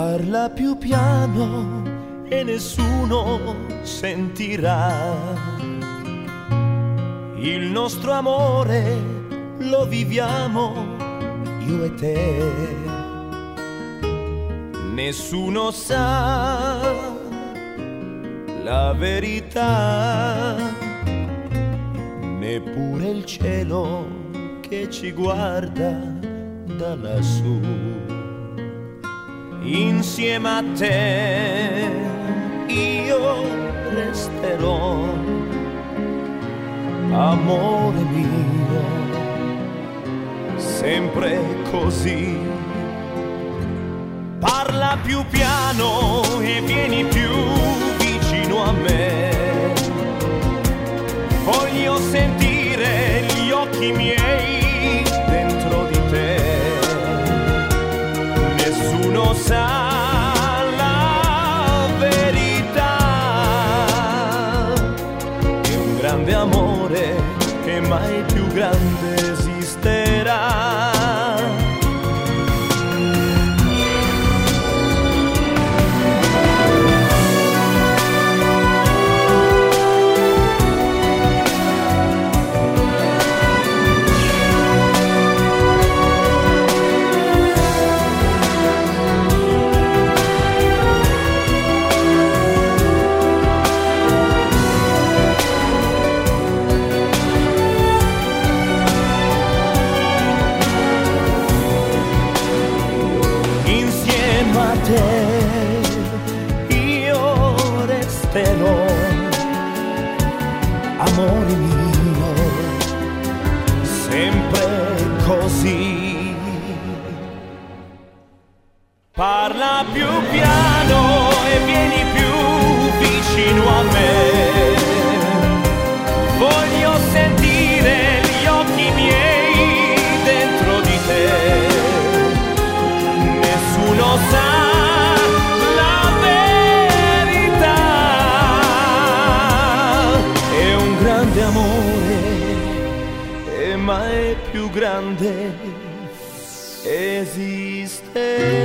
Parla più piano e nessuno sentirà. Il nostro amore lo viviamo io e te. Nessuno sa la verità, neppure il cielo che ci guarda da lassù. Insieme a te io resterò, amore mio, sempre così. Parla più piano e vieni più vicino a me. Voglio sentire gli occhi miei dentro di te. Nessuno sa la verità. È un grande amore che mai più grande esisterà. Io resterò, amore mio, sempre così. Parla più piano e vieni più vicino a me. Voglio sentire gli occhi miei dentro di te. Nessuno sa amore e mai più grande esisterà.